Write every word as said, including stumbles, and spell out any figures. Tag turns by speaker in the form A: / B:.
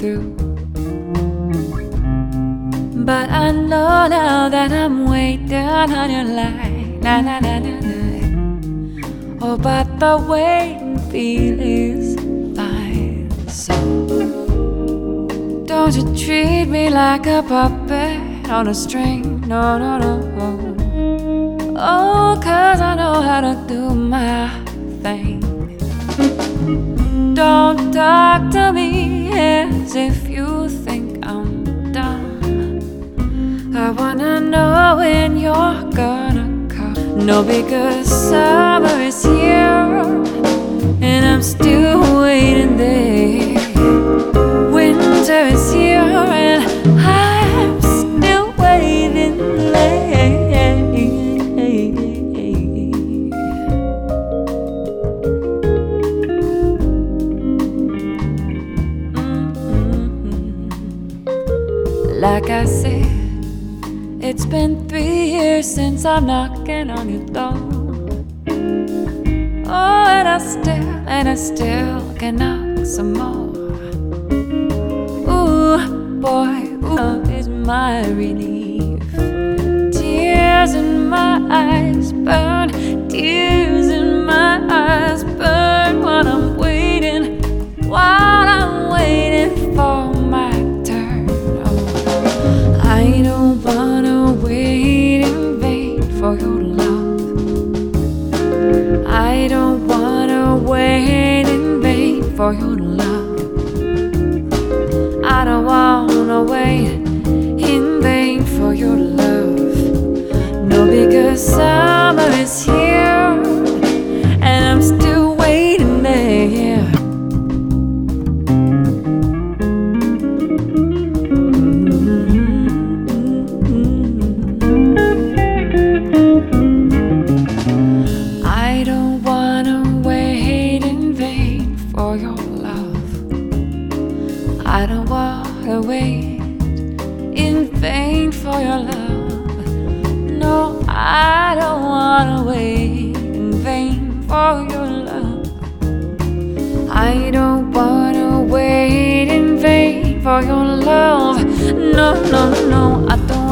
A: through. But I know now that I'm waiting on your line. Na na na na na. Oh, but the waiting feeling's fine. So don't you treat me like a puppet on a string. No, no, no. Oh, 'cause I know how to do my thing. Don't talk to me as if you think I'm dumb. I wanna know when you're gonna come. No, because summer is here and I'm still waiting there. Winter is here and I'm still waiting there. Like I said, it's been three years since I'm knocking on your door. Oh, and I still, and I still can knock some more. Ooh, boy, ooh, love is my relief. Tears in my eyes burn, tears in my eyes burn while I'm waiting, while I'm waiting for my turn. Oh, I don't wanna wait in vain for your love. I don't wanna wait in vain for your love. I don't wanna wait in vain for your love. No, because summer is here and I'm still waiting there. I don't wanna wait in vain for your love. I don't wanna wait in vain for your love. No, I don't wanna wait in vain for your love. I don't wanna wait in vain for your love. No, no, no, I don't